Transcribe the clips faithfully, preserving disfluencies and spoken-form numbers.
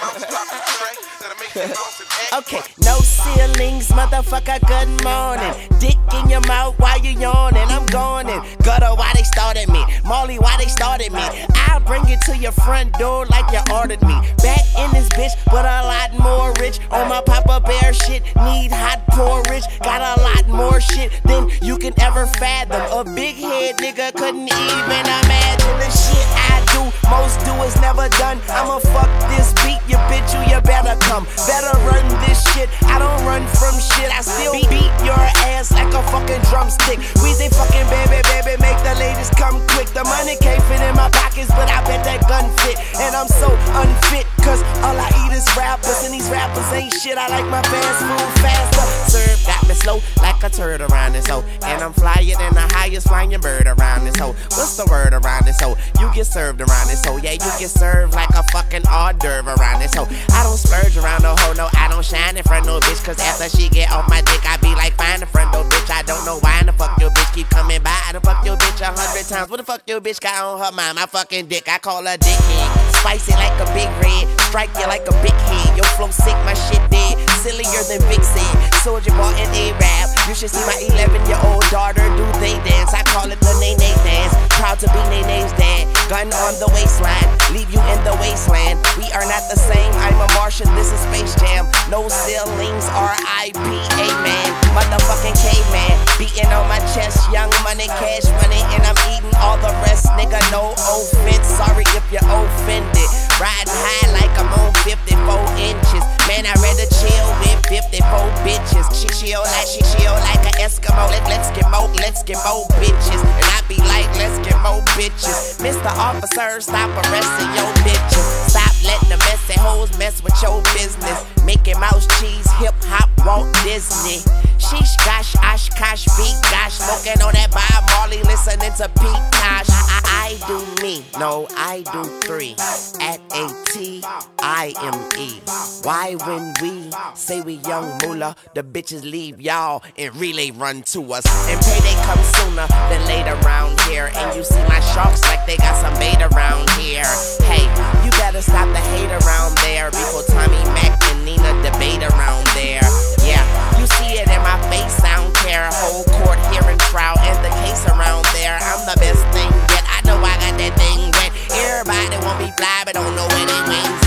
Okay, no ceilings, motherfucker, good morning. Dick in your mouth while you yawning, I'm gawning. Gutter, why they started me? Molly, why they started me? I'll bring it to your front door like you ordered me. Back in this bitch, but a lot more rich. On my Papa Bear shit, need hot porridge. Got a lot more shit than you can ever fathom. A big head nigga couldn't even imagine the shit I do. Most do is never done. I'ma fuck this beat, you bitch, you, you better come. Better run this shit, I don't run from shit. I still beat your ass like a fucking drumstick. Weezy fucking baby, baby, make the ladies come quick. The money can't fit in my pockets, but I bet that gun fit. And I'm so unfit, cause all I eat is rappers. And these rappers ain't shit, I like my fast food faster. Serve got me slow like a turd around this hoe. And I'm flyer than the highest flying bird around this hoe. What's the word around this hoe? You get served around this hoe. Yeah, you get served like a fucking hors d'oeuvre around this hoe. I don't splurge around no hoe, no, I don't shine in front no bitch. Cause after she get off my dick, I be like, fine in front no bitch. I don't know why in the fuck your bitch keep coming by. I done fuck your bitch a hundred times. What the fuck your bitch got on her mind? My fucking dick, I call her dickhead. Spicy like a big red, strike you like a big head. Your flow sick, my shit dead, sillier than Vic said. Soldier Boy and A-Rap, you should see my eleven year old daughter do they dance. I call it the Nene dance, proud to be Nene's dad. Gun on the waistline, leave you in the wasteland. We are not the same, I'm a Martian, this is Space Jam. No ceilings, R I P, amen. Motherfucking caveman, beating on my chest, young money, cash money, and I'm eating all the rest, nigga, no offense. Sorry if you're offended. Riding high like I'm on fifty-four inches. Man, I'd rather chill with fifty-four bitches. She chill like, she chill like an Eskimo. Let, let's get more, let's get more bitches. And I be like, let's get more bitches. Mister Officer, stop arresting your bitches. Stop letting the messy hoes mess with your business. Mickey Mouse, cheese, hip hop, Walt Disney. Sheesh, gosh, Oshkosh, beat, gosh. Smoking on that Bob Marley, listening to Pete Tosh. I, I do me, no, I do three. At A T I M E. Why when we say we young moolah, the bitches leave y'all and relay run to us. And payday comes sooner than later around here. And you see my sharks like they got some bait around here. Hey, you better stop the hate around there before Tommy Mac and Nina debate around there. Yeah, you see it in my face, I don't care. Whole court hearing trial and the case around there. I'm the best thing yet, I know I got that thing wet. Everybody want me fly, but don't know where they wings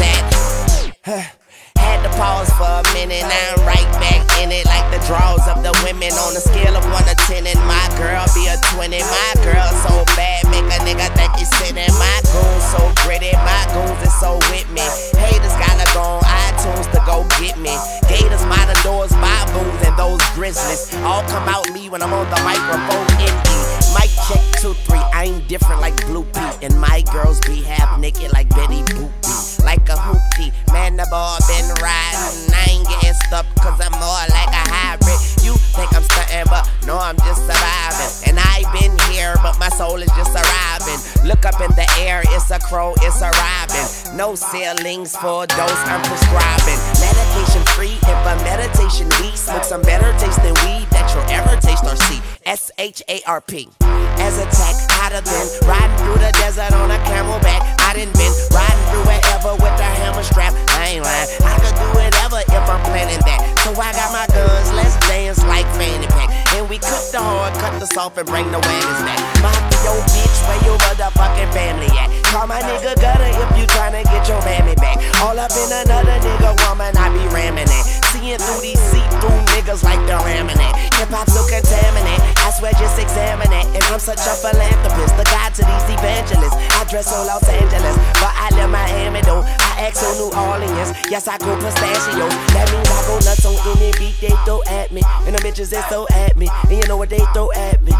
at. Had to pause for a minute, now I'm right back in it. Like the draws of the women on a scale of one to ten. And my girl be a twenty. My girl so bad, make a nigga think he's sitting. My goons so gritty, my goons is so with me. Haters gotta go on iTunes to go get me. Gators, Matadors, baboons, and those grizzlies all come out me when I'm on the microphone in E. Mic check two, three, I ain't different like Blue Pete. And my girls be half naked like Betty Boop. Like a hoopty, man, the ball been riding. I ain't getting stuck cause I'm more like a hybrid. You think I'm stunting, but no, I'm just surviving. And I been here, but my soul is just arriving. Look up in the air, it's a crow, it's a robin. No ceilings for dose, I'm prescribing. Medication free, if a meditation we smoke some better taste than weed that you'll ever taste or see. S H A R P. As attack, hotter than riding through the desert on a camelback. I done been riding through wherever with a hammer strap. I ain't lying, I could do whatever if I'm planning that. So I got my guns, let's dance like fanny pack. And we cook the hard, cut the soft, and bring the whammies back. Mafia, yo bitch, where your motherfucking family at? Call my nigga Gutter if you tryna get your mammy back. All up in another nigga woman, I be ramming it. Seeing through these see-through niggas like the ramming it. Hip-hop so contaminate, I swear just examine it. And I'm such a philanthropist, the guide to these evangelists. I dress on Los Angeles, but I live Miami though. I act on New Orleans, yes I go pistachio. That means I go nuts on any beat they throw at me. And the bitches they throw at me, and you know what they throw at me.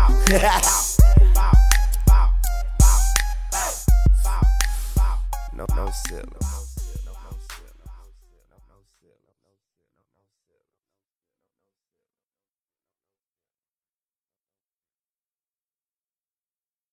No, no silly.